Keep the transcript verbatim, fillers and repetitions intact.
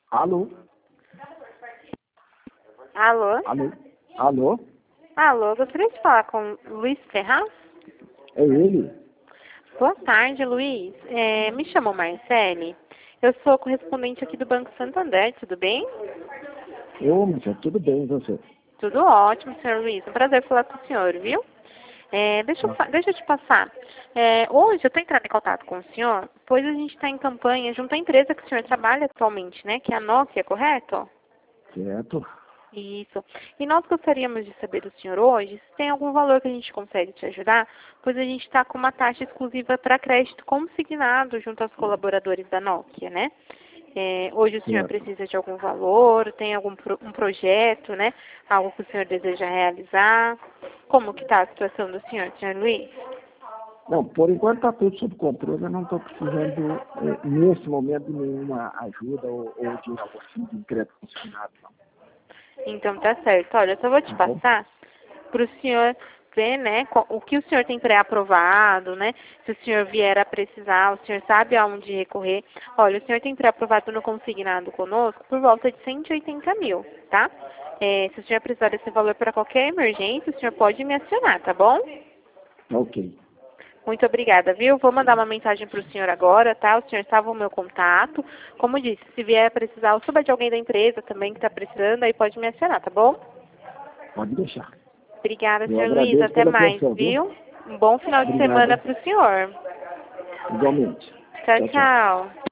Alô? Alô? Alô? Alô? Alô, gostaria de falar com Luiz Ferraz? É ele? Boa tarde, Luiz. É, me chamo Marcele. Eu sou correspondente aqui do Banco Santander, tudo bem? Ô, Marcelo, tudo bem, e você? Tudo ótimo, senhor Luiz. Um prazer falar com o senhor, viu? É, deixa, eu, fa- deixa eu te passar. É, hoje eu estou entrando em contato com o senhor, pois a gente está em campanha junto à empresa que o senhor trabalha atualmente, né? Que é a Nokia, correto? Certo. Isso. E nós gostaríamos de saber do senhor hoje se tem algum valor que a gente consegue te ajudar, pois a gente está com uma taxa exclusiva para crédito consignado junto aos colaboradores da Nokia, né? É, hoje o senhor Certo. precisa de algum valor, tem algum pro, um projeto, né? Algo que o senhor deseja realizar? Como que está a situação do senhor, senhor Luiz? Não, por enquanto está tudo sob controle, eu não estou precisando, eh, nesse momento, de nenhuma ajuda ou, ou de algo assim, de crédito consignado, não. Então tá certo. Olha, eu só vou te Tá bom? passar para o senhor ver, né, qual- o que o senhor tem pré-aprovado, né? Se o senhor vier a precisar, o senhor sabe aonde recorrer. Olha, o senhor tem pré-aprovado no consignado conosco por volta de cento e oitenta mil, tá? É, se o senhor precisar desse valor para qualquer emergência, o senhor pode me acionar, tá bom? Ok. Muito obrigada, viu? Vou mandar uma mensagem para o senhor agora, tá? O senhor salva o meu contato. Como disse, se vier a precisar, ou souber de alguém da empresa também que está precisando, aí pode me acionar, tá bom? Pode deixar. Obrigada, Eu senhor Luiz. agradeço Até pela mais, atenção, viu? viu? Um bom final de Obrigado. semana para o senhor. Igualmente. Tchau, Tchau, tchau. tchau.